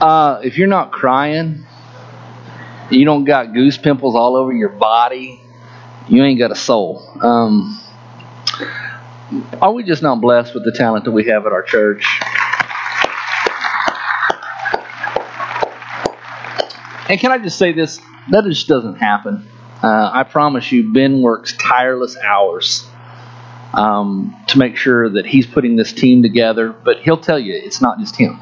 If you're not crying, you don't got goose pimples all over your body, you ain't got a soul. Are we just not blessed with the talent that we have at our church? And can I just say this? That just doesn't happen. I promise you, Ben works tireless hours to make sure that he's putting this team together. But he'll tell you, it's not just him.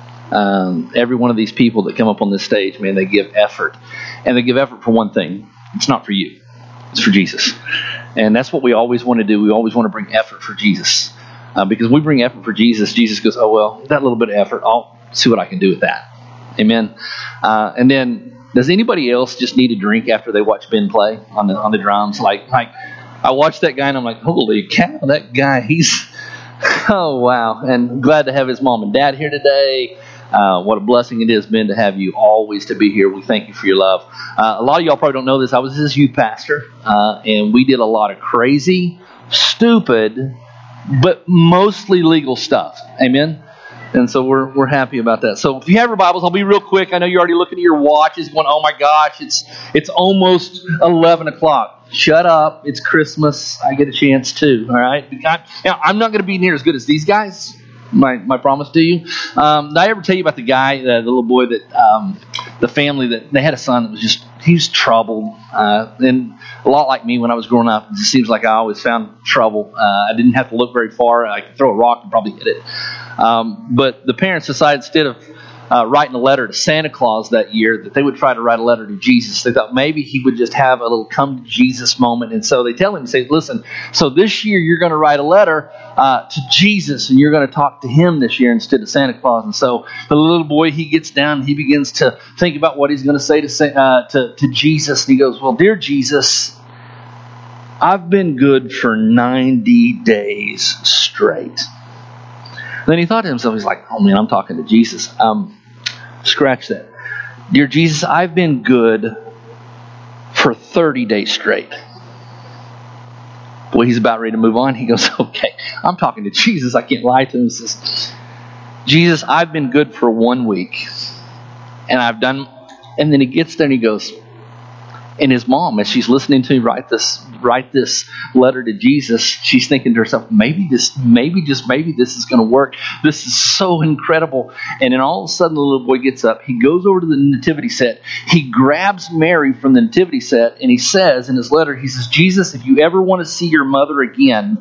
Every one of these people that come up on this stage, man, they give effort. And they give effort for one thing. It's not for you. It's for Jesus. And that's what we always want to do. We always want to bring effort for Jesus. Because we bring effort for Jesus, Jesus goes, oh, well, that little bit of effort, I'll see what I can do with that. Amen. And then, does anybody else just need a drink after they watch Ben play on the drums? Like I watched that guy and I'm like, holy cow, that guy, he's, oh, wow. And glad to have his mom and dad here today. What a blessing it is, Ben, to have you always to be here. We thank you for your love. A lot of y'all probably don't know this. I was his youth pastor, and we did a lot of crazy, stupid, but mostly legal stuff. Amen? And so we're happy about that. So if you have your Bibles, I'll be real quick. I know you're already looking at your watches going, oh my gosh, it's almost 11 o'clock. Shut up. It's Christmas. I get a chance too. All right? I'm not going to be near as good as these guys. My promise to you. Did I ever tell you about the guy, the little boy that, the family that they had a son that was he was troubled. And a lot like me when I was growing up, it just seems like I always found trouble. I didn't have to look very far. I could throw a rock and probably hit it. But the parents decided instead of writing a letter to Santa Claus that year, that they would try to write a letter to Jesus. They thought maybe he would just have a little come to Jesus moment. And so they tell him, say, listen, so this year you're going to write a letter to Jesus and you're going to talk to him this year instead of Santa Claus. And so the little boy, he gets down and he begins to think about what he's going to say to Jesus. And he goes, well, dear Jesus, I've been good for 90 days straight. Then he thought to himself, he's like, oh man, I'm talking to Jesus. Scratch that. Dear Jesus, I've been good for 30 days straight. Boy, he's about ready to move on. He goes, okay, I'm talking to Jesus. I can't lie to him. He says, Jesus, I've been good for 1 week. And I've done, and then he gets there and he goes, and his mom, as she's listening to me write this letter to Jesus, she's thinking to herself, maybe this is going to work. This is so incredible. And then all of a sudden the little boy gets up. He goes over to the nativity set. He grabs Mary from the nativity set and he says in his letter, he says, Jesus, if you ever want to see your mother again,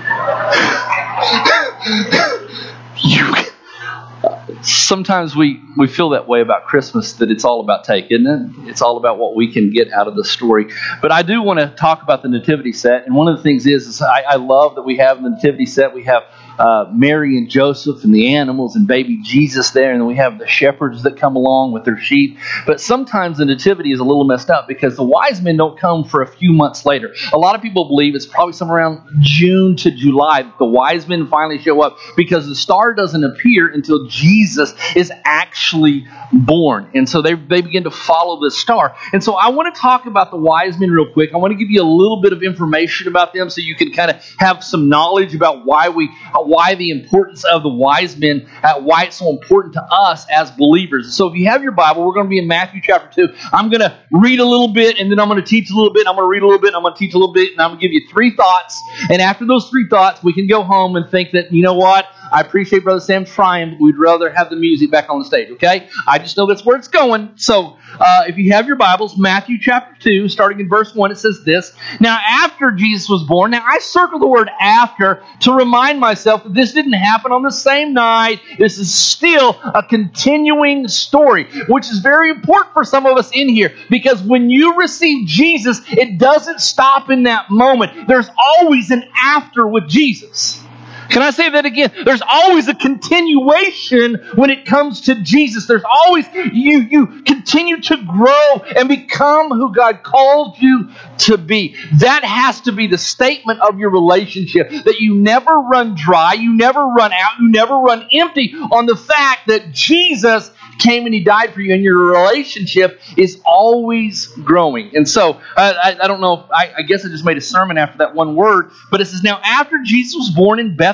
sometimes we feel that way about Christmas, that it's all about take, isn't it? It's all about what we can get out of the story. But I do want to talk about the nativity set. And one of the things is I love that we have the nativity set. We have Mary and Joseph and the animals and baby Jesus there. And then we have the shepherds that come along with their sheep. But sometimes the nativity is a little messed up because the wise men don't come for a few months later. A lot of people believe it's probably somewhere around June to July that the wise men finally show up because the star doesn't appear until Jesus is actually born. And so they begin to follow the star. And so I want to talk about the wise men real quick. I want to give you a little bit of information about them so you can kind of have some knowledge about why the importance of the wise men, why it's so important to us as believers. So if you have your Bible, we're going to be in Matthew chapter 2. I'm going to read a little bit, and then I'm going to teach a little bit, and I'm going to read a little bit, and I'm going to teach a little bit, and I'm going to give you 3 thoughts. And after those 3 thoughts, we can go home and think that, you know what? I appreciate Brother Sam trying, but we'd rather have the music back on the stage, okay? I just know that's where it's going. So if you have your Bibles, Matthew chapter 2, starting in verse 1, it says this. Now, after Jesus was born, now I circle the word after to remind myself that this didn't happen on the same night. This is still a continuing story, which is very important for some of us in here, because when you receive Jesus, it doesn't stop in that moment. There's always an after with Jesus. Can I say that again? There's always a continuation when it comes to Jesus. There's always, you continue to grow and become who God called you to be. That has to be the statement of your relationship, that you never run dry, you never run out, you never run empty on the fact that Jesus came and He died for you, and your relationship is always growing. And so, I don't know, I guess I just made a sermon after that one word, but it says, now after Jesus was born in Bethlehem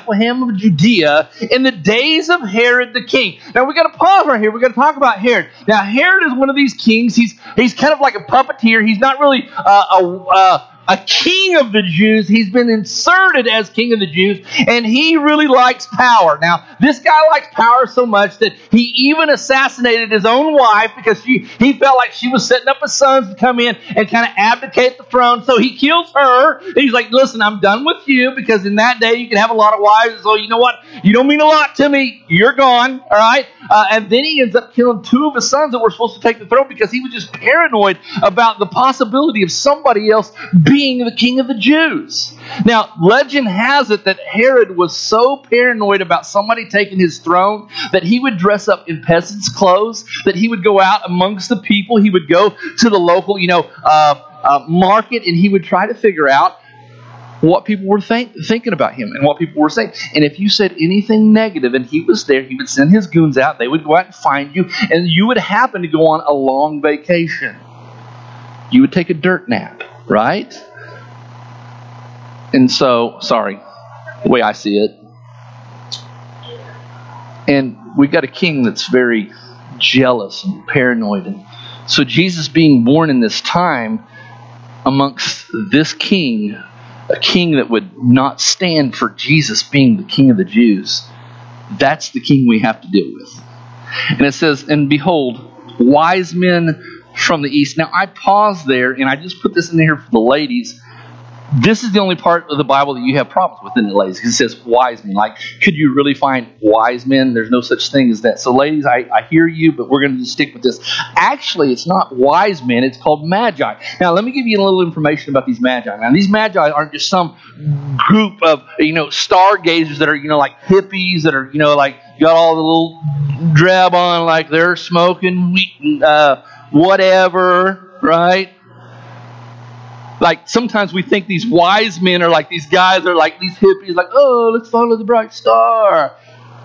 Bethlehem of Judea in the days of Herod the king. Now we got to pause right here. We got to talk about Herod. Now Herod is one of these kings. He's kind of like a puppeteer. He's not really a king of the Jews. He's been inserted as king of the Jews, and he really likes power. Now, this guy likes power so much that he even assassinated his own wife because he felt like she was setting up his sons to come in and kind of abdicate the throne. So he kills her, and he's like, listen, I'm done with you, because in that day you can have a lot of wives, so you know what? You don't mean a lot to me. You're gone, all right? And then he ends up killing two of his sons that were supposed to take the throne because he was just paranoid about the possibility of somebody else being the king of the Jews. Now, legend has it that Herod was so paranoid about somebody taking his throne that he would dress up in peasants' clothes, that he would go out amongst the people, he would go to the local, market, and he would try to figure out what people were thinking about him and what people were saying. And if you said anything negative and he was there, he would send his goons out. They would go out and find you, and you would happen to go on a long vacation. You would take a dirt nap, right? And so, sorry, the way I see it. And we've got a king that's very jealous and paranoid. And so Jesus being born in this time amongst this king, a king that would not stand for Jesus being the king of the Jews, that's the king we have to deal with. And it says, and behold, wise men from the east. Now, I paused there, and I just put this in here for the ladies. This is the only part of the Bible that you have problems with, in it, ladies, because it says wise men. Like, could you really find wise men? There's no such thing as that. So, ladies, I hear you, but we're going to just stick with this. Actually, it's not wise men. It's called magi. Now, let me give you a little information about these magi. Now, these magi aren't just some group of, stargazers that are, like hippies that are, like got all the little drab on, like they're smoking weed, whatever, right? Like, sometimes we think these wise men are like these guys are like these hippies, like, oh, let's follow the bright star.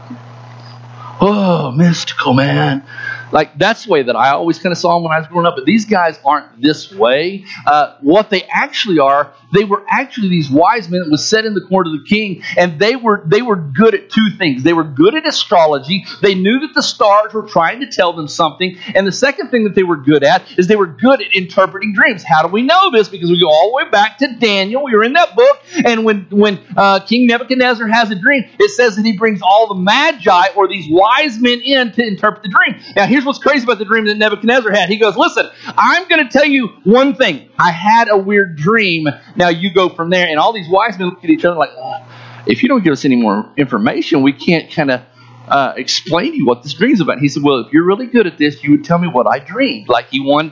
Oh, mystical, man. Like, that's the way that I always kind of saw them when I was growing up. But these guys aren't this way. What they actually are, they were actually these wise men that was set in the court of the king. And they were good at two things. They were good at astrology. They knew that the stars were trying to tell them something. And the second thing that they were good at is they were good at interpreting dreams. How do we know this? Because we go all the way back to Daniel. We were in that book. And when King Nebuchadnezzar has a dream, it says that he brings all the magi, or these wise men, in to interpret the dream. Now, here's what's crazy about the dream that Nebuchadnezzar had. He goes, listen, I'm going to tell you one thing. I had a weird dream. Now you go from there. And all these wise men look at each other like, if you don't give us any more information, we can't kind of explain to you what this dream's about. And he said, well, if you're really good at this, you would tell me what I dreamed. Like he wanted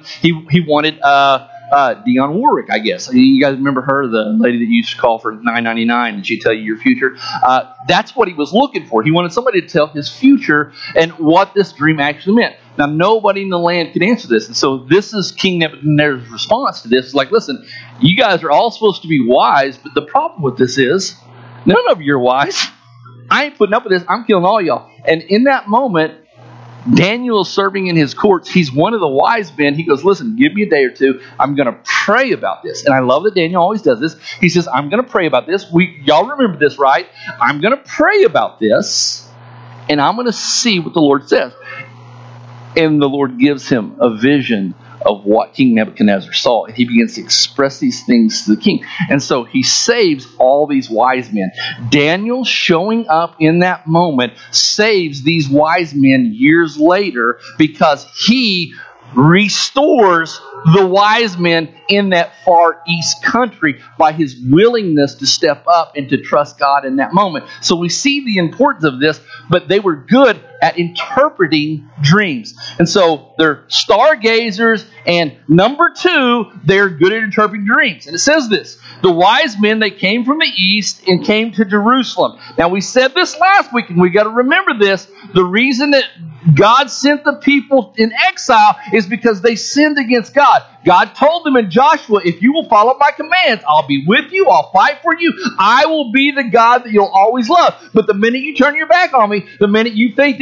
Dionne Warwick, I guess. You guys remember her, the lady that you used to call for $9.99 and she'd tell you your future? That's what he was looking for. He wanted somebody to tell his future and what this dream actually meant. Now, nobody in the land could answer this. And so this is King Nebuchadnezzar's response to this. It's like, listen, you guys are all supposed to be wise, but the problem with this is none of you are wise. I ain't putting up with this. I'm killing all y'all. And in that moment, Daniel is serving in his courts. He's one of the wise men. He goes, listen, give me a day or two. I'm going to pray about this. And I love that Daniel always does this. He says, I'm going to pray about this. Y'all remember this, right? I'm going to pray about this, and I'm going to see what the Lord says. And the Lord gives him a vision of what King Nebuchadnezzar saw. And he begins to express these things to the king. And so he saves all these wise men. Daniel showing up in that moment saves these wise men years later because he restores the wise men in that far east country by his willingness to step up and to trust God in that moment. So we see the importance of this, but they were good at interpreting dreams. And so they're stargazers, and number two, they're good at interpreting dreams. And it says this, the wise men, they came from the east and came to Jerusalem. Now we said this last week, and we got to remember this. The reason that God sent the people in exile is because they sinned against God. God told them in Joshua, if you will follow my commands, I'll be with you, I'll fight for you, I will be the God that you'll always love. But the minute you turn your back on me, the minute you think that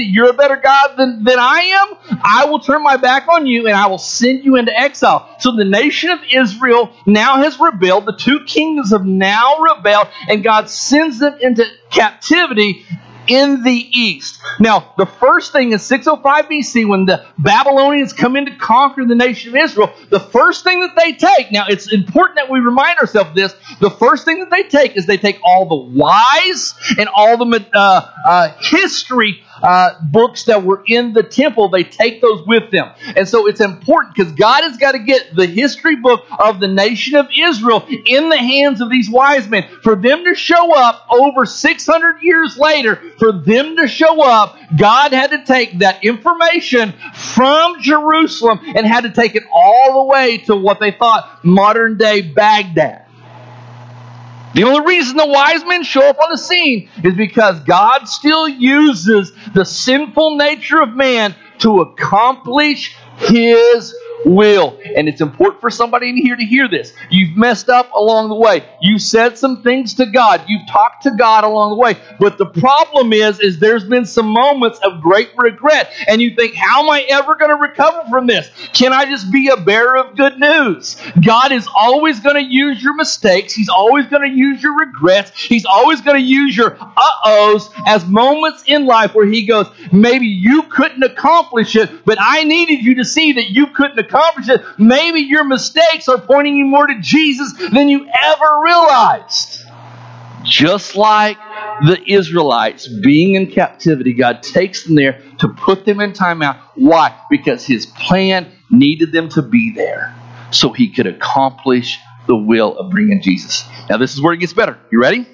that you're a better God than I am, I will turn my back on you and I will send you into exile. So the nation of Israel now has rebelled. The two kingdoms have now rebelled, and God sends them into captivity in the east. Now, the first thing in 605 BC, when the Babylonians come in to conquer the nation of Israel, the first thing that they take, now it's important that we remind ourselves of this, the first thing that they take is they take all the wise and all the history books that were in the temple. They take those with them. And so it's important because God has got to get the history book of the nation of Israel in the hands of these wise men. For them to show up over 600 years later, for them to show up, God had to take that information from Jerusalem and had to take it all the way to what they thought modern day Baghdad. The only reason the wise men show up on the scene is because God still uses the sinful nature of man to accomplish His will. And it's important for somebody in here to hear this. You've messed up along the way. You said some things to God. You've talked to God along the way. But the problem is there's been some moments of great regret. And you think, how am I ever going to recover from this? Can I just be a bearer of good news? God is always going to use your mistakes. He's always going to use your regrets. He's always going to use your uh-ohs as moments in life where He goes, maybe you couldn't accomplish it, but I needed you to see that you couldn't accomplish it. Maybe your mistakes are pointing you more to Jesus than you ever realized. Just like the Israelites being in captivity, God takes them there to put them in timeout. Why? Because His plan needed them to be there so He could accomplish the will of bringing Jesus. Now this is where it gets better. You ready?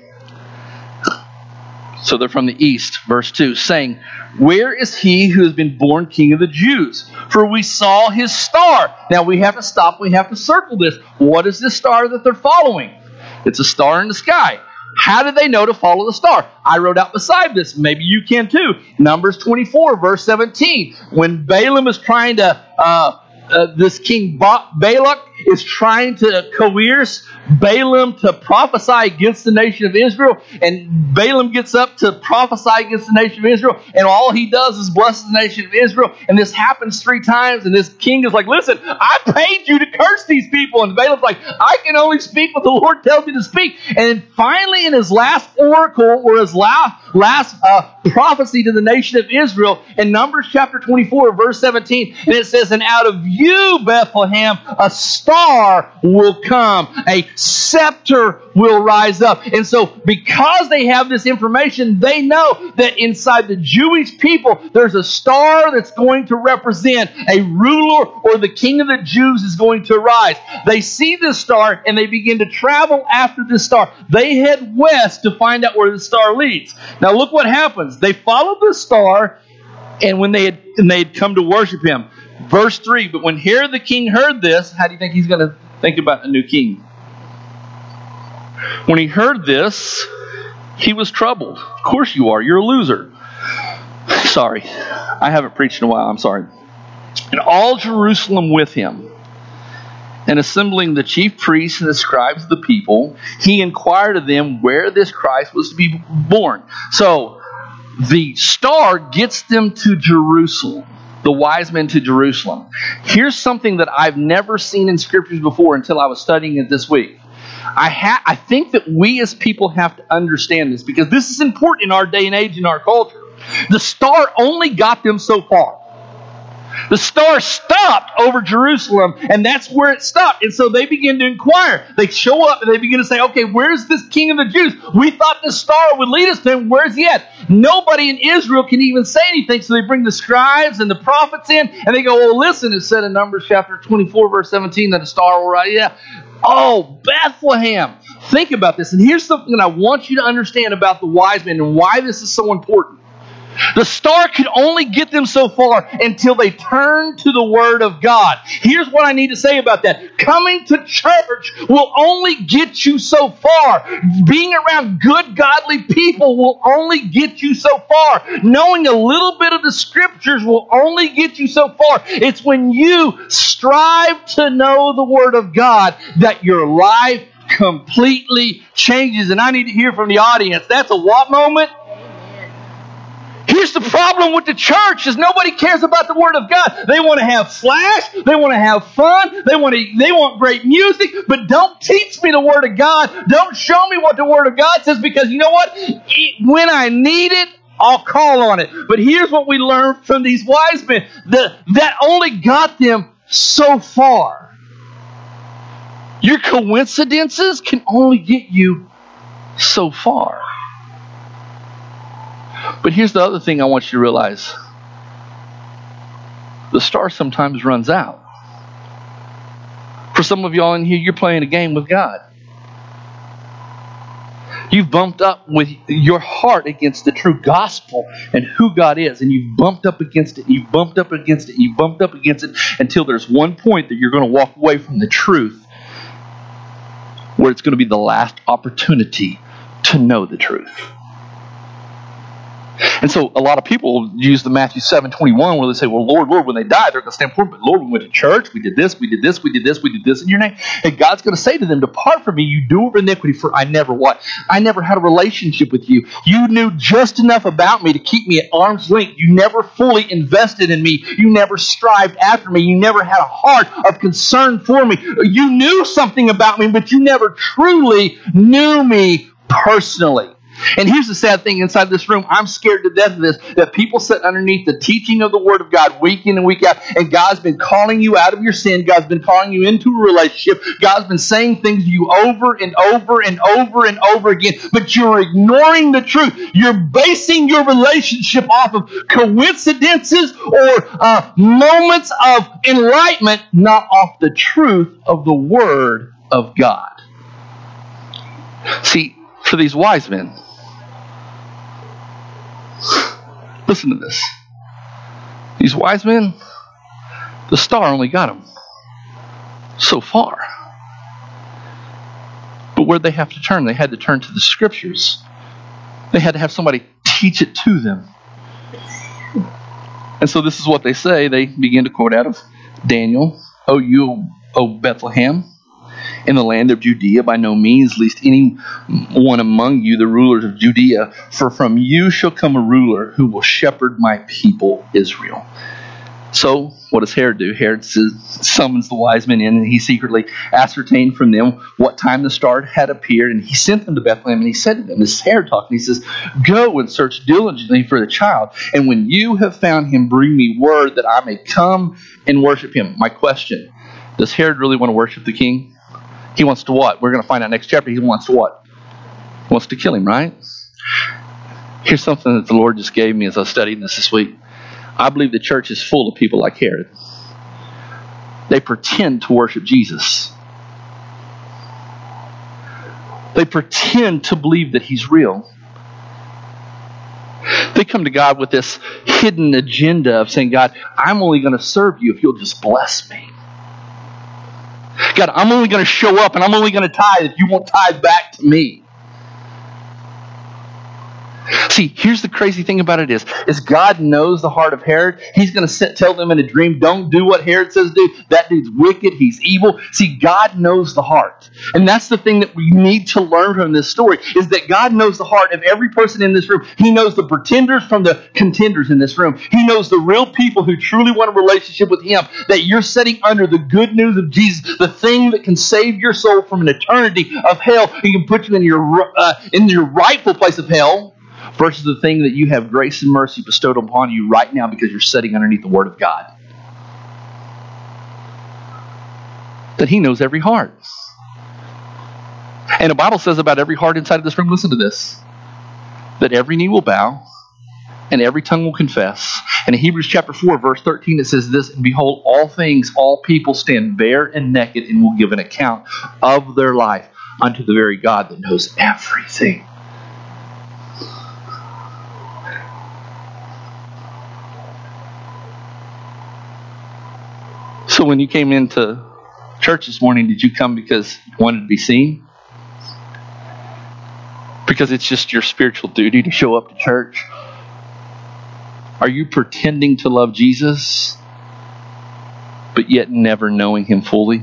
So they're from the east, verse 2, saying, where is He who has been born King of the Jews? For we saw His star. Now we have to stop. We have to circle this. What is this star that they're following? It's a star in the sky. How did they know to follow the star? I wrote out beside this. Maybe you can too. Numbers 24, verse 17. When Balaam is trying to, this king Balak is trying to coerce Balaam to prophesy against the nation of Israel, and Balaam gets up to prophesy against the nation of Israel, and all he does is bless the nation of Israel, and this happens 3 times, and this king is like, listen, I paid you to curse these people, and Balaam's like, I can only speak what the Lord tells me to speak. And finally in his last oracle, or his last prophecy to the nation of Israel, in Numbers chapter 24, verse 17, and it says, and out of you, Bethlehem, a star will come, a scepter will rise up. And so because they have this information, they know that inside the Jewish people, there's a star that's going to represent a ruler, or the king of the Jews is going to arise. They see this star and they begin to travel after this star. They head west to find out where the star leads. Now look what happens. They follow the star, and when they had come to worship Him. Verse 3, but when Herod the king heard this, how do you think he's going to think about a new king? When he heard this, he was troubled. Of course you are. You're a loser. Sorry. I haven't preached in a while. I'm sorry. And all Jerusalem with him. And assembling the chief priests and the scribes of the people, he inquired of them where this Christ was to be born. So the star gets them to Jerusalem. The wise men to Jerusalem. Here's something that I've never seen in scriptures before until I was studying it this week. I think that we as people have to understand this, because this is important in our day and age, in our culture. The star only got them so far. The star stopped over Jerusalem, and that's where it stopped. And so they begin to inquire. They show up and they begin to say, okay, where's this king of the Jews? We thought the star would lead us to him. Where's he at? Nobody in Israel can even say anything. So they bring the scribes and the prophets in, and they go, well, listen, it said in Numbers chapter 24, verse 17, that a star will rise. Yeah. Oh, Bethlehem. Think about this. And here's something that I want you to understand about the wise men and why this is so important. The star could only get them so far until they turned to the Word of God. Here's what I need to say about that. Coming to church will only get you so far. Being around good, godly people will only get you so far. Knowing a little bit of the Scriptures will only get you so far. It's when you strive to know the Word of God that your life completely changes. And I need to hear from the audience. That's a what moment? Here's the problem with the church is nobody cares about the Word of God. They want to have flash. They want to have fun. They want great music. But don't teach me the Word of God. Don't show me what the Word of God says, because you know what? When I need it, I'll call on it. But here's what we learned from these wise men. That only got them so far. Your coincidences can only get you so far. But here's the other thing I want you to realize. The star sometimes runs out. For some of y'all in here, you're playing a game with God. You've bumped up with your heart against the true gospel and who God is. And you've bumped up against it. You've bumped up against it. You've bumped up against it until there's one point that you're going to walk away from the truth, where it's going to be the last opportunity to know the truth. And so a lot of people use the Matthew 7:21 where they say, well, Lord, when they die, they're going to stand before Him. But Lord, we went to church, we did this, we did this, we did this, we did this in your name. And God's going to say to them, depart from me, you doer of iniquity, for I never what? I never had a relationship with you. You knew just enough about me to keep me at arm's length. You never fully invested in me. You never strived after me. You never had a heart of concern for me. You knew something about me, but you never truly knew me personally. And here's the sad thing inside this room. I'm scared to death of this, that people sit underneath the teaching of the Word of God week in and week out, and God's been calling you out of your sin. God's been calling you into a relationship. God's been saying things to you over and over and over and over again, but you're ignoring the truth. You're basing your relationship off of coincidences or moments of enlightenment, not off the truth of the Word of God. See, for these wise men, listen to this. These wise men, the star only got them so far. But where'd they have to turn? They had to turn to the Scriptures. They had to have somebody teach it to them. And so this is what they say. They begin to quote out of Daniel. O you, O Bethlehem, in the land of Judea, by no means, least any one among you, the rulers of Judea, for from you shall come a ruler who will shepherd my people Israel. So, what does Herod do? Herod summons the wise men in, and he secretly ascertained from them what time the star had appeared, and he sent them to Bethlehem, and he said to them, this is Herod talking, he says, go and search diligently for the child, and when you have found him, bring me word that I may come and worship him. My question, does Herod really want to worship the king? He wants to what? We're going to find out next chapter. He wants to what? He wants to kill him, right? Here's something that the Lord just gave me as I was studying this week. I believe the church is full of people like Herod. They pretend to worship Jesus. They pretend to believe that He's real. They come to God with this hidden agenda of saying, God, I'm only going to serve you if you'll just bless me. God, I'm only going to show up and I'm only going to tithe if you won't tithe back to me. See, here's the crazy thing about it is God knows the heart of Herod. He's going to tell them in a dream, don't do what Herod says do. That dude's wicked. He's evil. See, God knows the heart. And that's the thing that we need to learn from this story, is that God knows the heart of every person in this room. He knows the pretenders from the contenders in this room. He knows the real people who truly want a relationship with Him, that you're sitting under the good news of Jesus, the thing that can save your soul from an eternity of hell. He can put you in your rightful place of hell, versus the thing that you have grace and mercy bestowed upon you right now because you're sitting underneath the Word of God. That He knows every heart. And the Bible says about every heart inside of this room, listen to this, that every knee will bow and every tongue will confess. And in Hebrews chapter 4, verse 13, it says this, and behold, all things, all people stand bare and naked and will give an account of their life unto the very God that knows everything. So when you came into church this morning, did you come because you wanted to be seen? Because it's just your spiritual duty to show up to church? Are you pretending to love Jesus, but yet never knowing Him fully?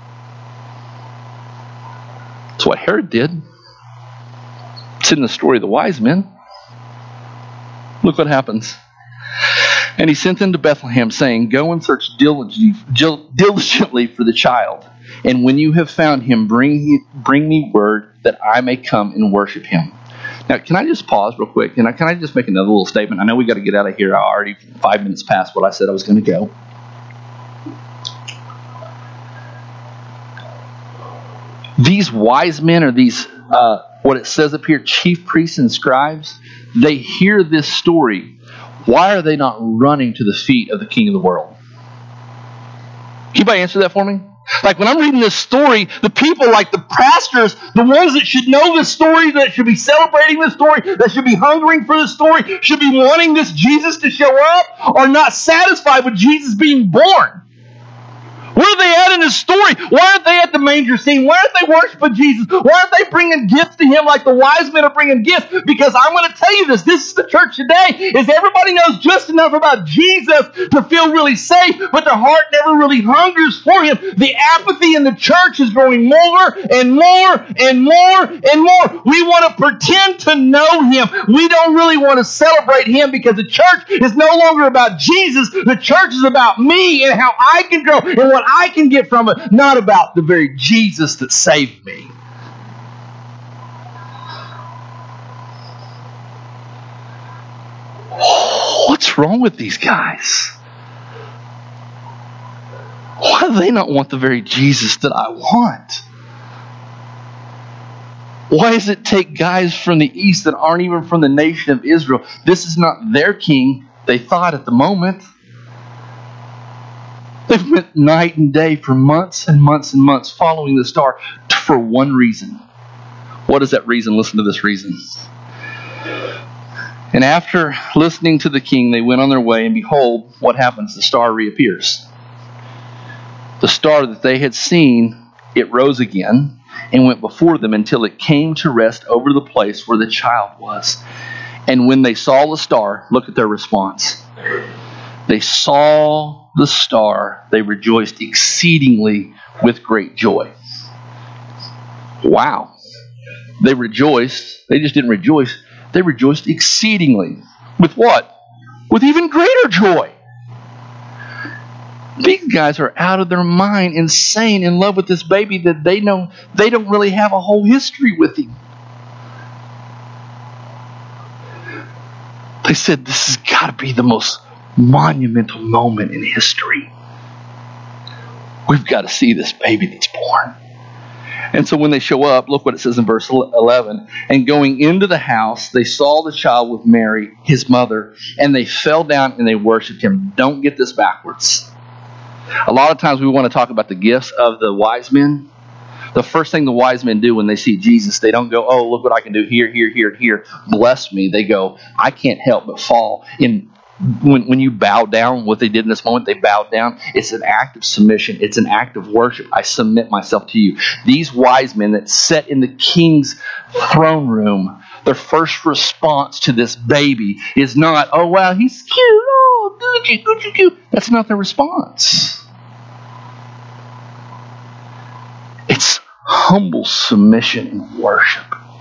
That's what Herod did. It's in the story of the wise men. Look what happens. And he sent them to Bethlehem, saying, "Go and search diligently for the child. And when you have found him, bring me word that I may come and worship him." Now, can I just pause real quick? And can I just make another little statement? I know we got to get out of here. I already 5 minutes past what I said I was going to go. These wise men, or these, what it says up here, chief priests and scribes, they hear this story. Why are they not running to the feet of the King of the world? Can anybody answer that for me? Like when I'm reading this story, the people, like the pastors, the ones that should know this story, that should be celebrating this story, that should be hungering for this story, should be wanting this Jesus to show up, are not satisfied with Jesus being born. Where are they at in this story? Why aren't they at the manger scene? Why aren't they worshiping Jesus? Why aren't they bringing gifts to him like the wise men are bringing gifts? Because I'm going to tell you this. This is the church today. Is everybody knows just enough about Jesus to feel really safe, but their heart never really hungers for him. The apathy in the church is growing more and more and more and more. We want to pretend to know him. We don't really want to celebrate him because the church is no longer about Jesus. The church is about me and how I can grow and what I can get from it, not about the very Jesus that saved me. What's wrong with these guys? Why do they not want the very Jesus that I want? Why does it take guys from the east that aren't even from the nation of Israel? This is not their king, they thought at the moment. They've went night and day for months and months and months following the star for one reason. What is that reason? Listen to this reason. And after listening to the king, they went on their way, and behold, what happens? The star reappears. The star that they had seen, it rose again and went before them until it came to rest over the place where the child was. And when they saw the star, look at their response. They saw the star, they rejoiced exceedingly with great joy. Wow. They rejoiced. They just didn't rejoice. They rejoiced exceedingly. With what? With even greater joy. These guys are out of their mind, insane, in love with this baby that they know they don't really have a whole history with him. They said this has got to be the most monumental moment in history. We've got to see this baby that's born. And so when they show up, look what it says in verse 11. And going into the house, they saw the child with Mary, his mother, and they fell down and they worshiped him. Don't get this backwards. A lot of times we want to talk about the gifts of the wise men. The first thing the wise men do when they see Jesus, they don't go, "Oh, look what I can do here, here, here, and here. Bless me." They go, "I can't help but fall in." When you bow down, what they did in this moment, they bowed down. It's an act of submission. It's an act of worship. I submit myself to you. These wise men that sat in the king's throne room, their first response to this baby is not, "Oh, wow, he's cute. Oh, Gucci, Gucci, cute." That's not their response. It's humble submission and worship.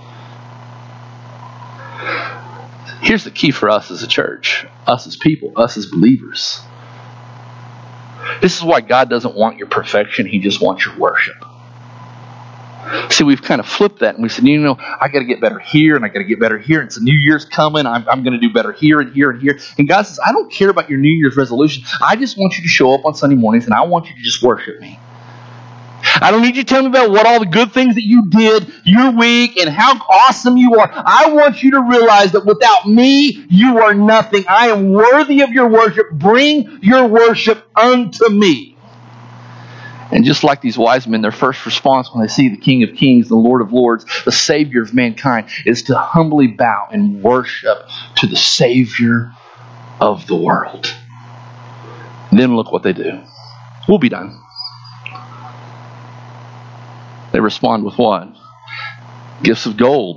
Here's the key for us as a church, us as people, us as believers. This is why God doesn't want your perfection. He just wants your worship. See, we've kind of flipped that, and we said, I got to get better here, and I got to get better here. And it's a New Year's coming. I'm going to do better here and here and here. And God says, I don't care about your New Year's resolution. I just want you to show up on Sunday mornings, and I want you to just worship me. I don't need you to tell me about what all the good things that you did your week and how awesome you are. I want you to realize that without me, you are nothing. I am worthy of your worship. Bring your worship unto me. And just like these wise men, their first response when they see the King of Kings, the Lord of Lords, the Savior of mankind, is to humbly bow and worship to the Savior of the world. And then look what they do. We'll be done. They respond with what? Gifts of gold,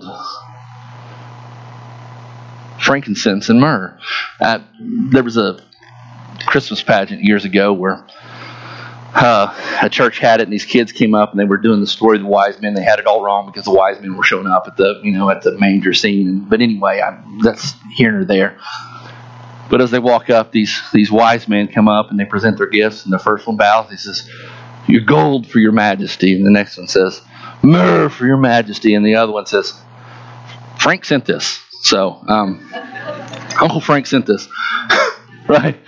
frankincense, and myrrh. There was a Christmas pageant years ago where a church had it, and these kids came up and they were doing the story of the wise men. They had it all wrong because the wise men were showing up at the manger scene. But anyway, that's here or there. But as they walk up, these wise men come up and they present their gifts, and the first one bows. He says, "Your gold for your majesty." And the next one says, "Myrrh for your majesty." And the other one says, "Frank sent this." So, Uncle Frank sent this. Right?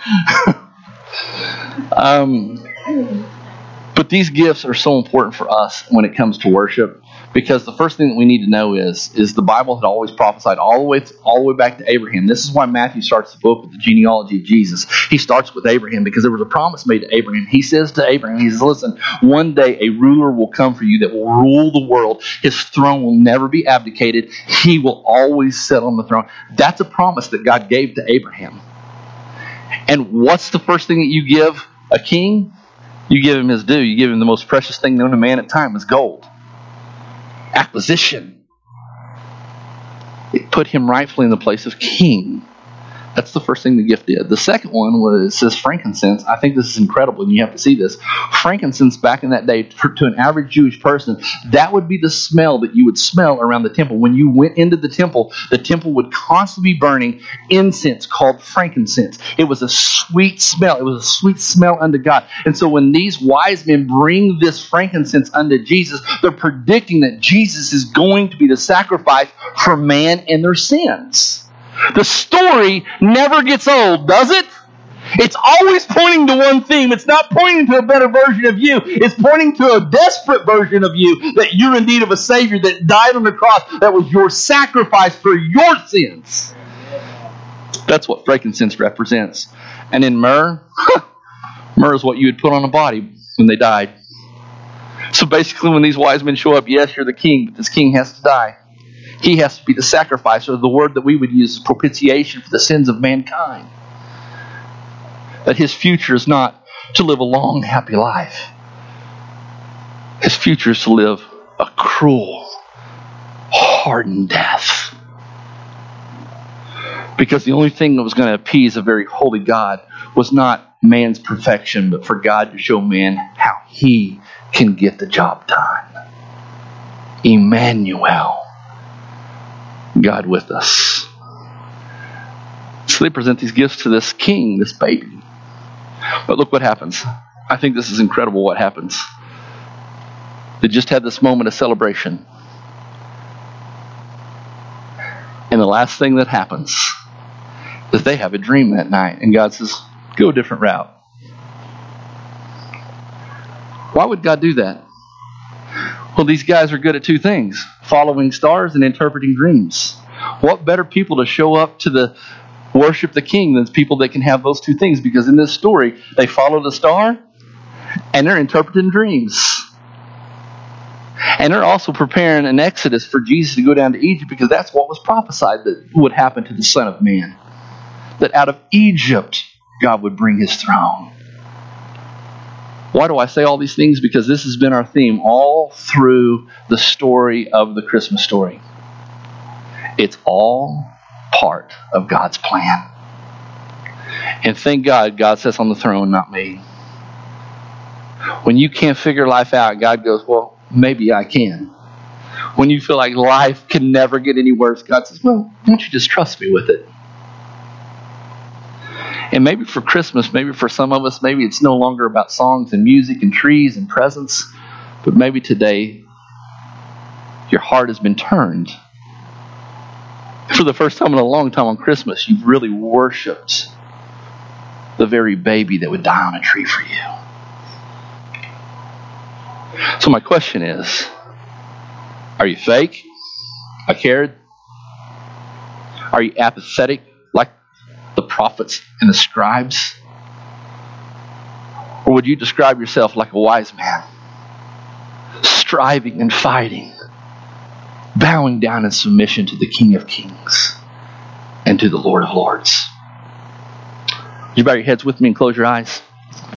But these gifts are so important for us when it comes to worship, because the first thing that we need to know is the Bible had always prophesied all the way back to Abraham. This is why Matthew starts the book with the genealogy of Jesus. He starts with Abraham because there was a promise made to Abraham. He says to Abraham, he says, "Listen, one day a ruler will come for you that will rule the world. His throne will never be abdicated. He will always sit on the throne." That's a promise that God gave to Abraham. And what's the first thing that you give a king? You give him his due. You give him the most precious thing known to man at time is gold. Acquisition. It put him rightfully in the place of king. That's the first thing the gift did. The second one was, it says frankincense. I think this is incredible, and you have to see this. Frankincense back in that day, to an average Jewish person, that would be the smell that you would smell around the temple. When you went into the temple would constantly be burning incense called frankincense. It was a sweet smell. It was a sweet smell unto God. And so when these wise men bring this frankincense unto Jesus, they're predicting that Jesus is going to be the sacrifice for man and their sins. The story never gets old, does it? It's always pointing to one theme. It's not pointing to a better version of you. It's pointing to a desperate version of you, that you're in need of a Savior that died on the cross, that was your sacrifice for your sins. That's what frankincense represents. And in myrrh, myrrh is what you would put on a body when they died. So basically when these wise men show up, yes, you're the king, but this king has to die. He has to be the sacrifice, or the word that we would use is propitiation for the sins of mankind. That his future is not to live a long, happy life. His future is to live a cruel, hardened death. Because the only thing that was going to appease a very holy God was not man's perfection, but for God to show man how he can get the job done. Emmanuel. God with us. So they present these gifts to this king, this baby. But look what happens. I think this is incredible what happens. They just had this moment of celebration. And the last thing that happens is they have a dream that night. And God says, go a different route. Why would God do that? Well, these guys are good at two things: following stars and interpreting dreams. What better people to show up to worship the king than people that can have those two things? Because in this story, they follow the star and they're interpreting dreams. And they're also preparing an exodus for Jesus to go down to Egypt, because that's what was prophesied that would happen to the Son of Man. That out of Egypt, God would bring his throne. Why do I say all these things? Because this has been our theme all through the story of the Christmas story. It's all part of God's plan. And thank God, God sits on the throne, not me. When you can't figure life out, God goes, well, maybe I can. When you feel like life can never get any worse, God says, well, why don't you just trust me with it? And maybe for Christmas, maybe for some of us, maybe it's no longer about songs and music and trees and presents, but maybe today your heart has been turned. For the first time in a long time on Christmas, you've really worshipped the very baby that would die on a tree for you. So my question is, are you fake? A carrot? Are you apathetic like the prophets and the scribes? Or would you describe yourself like a wise man, striving and fighting, bowing down in submission to the King of Kings and to the Lord of Lords? You bow your heads with me and close your eyes.